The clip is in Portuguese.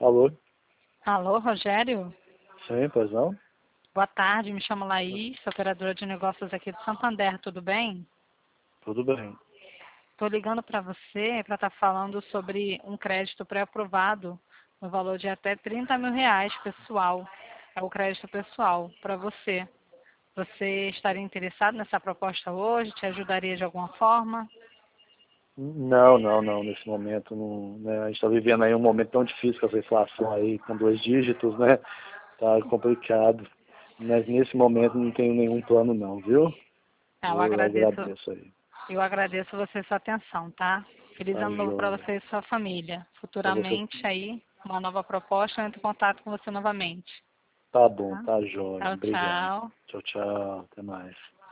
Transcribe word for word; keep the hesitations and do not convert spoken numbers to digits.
Alô? Alô, Rogério? Sim, pois não? Boa tarde, me chamo Laís, sou operadora de negócios aqui do Santander, tudo bem? Tudo bem. Estou ligando para você para estar falando sobre um crédito pré-aprovado no valor de até trinta mil reais, pessoal. É o crédito pessoal para você. Você estaria interessado nessa proposta hoje? Te ajudaria de alguma forma? Não, não, não, nesse momento não, né? A gente está vivendo aí um momento tão difícil com essa inflação aí, com dois dígitos, né? Tá complicado. Mas nesse momento não tenho nenhum plano não, viu? Ah, eu Eu agradeço, agradeço aí. eu agradeço você sua atenção, tá? Feliz Tá ano novo para joia. você e sua família. Pra você. Futuramente aí, uma nova proposta, eu entro em contato com você novamente. Tá bom, Tá? tá joia. Tchau, Obrigado. tchau. Tchau, tchau. Até mais.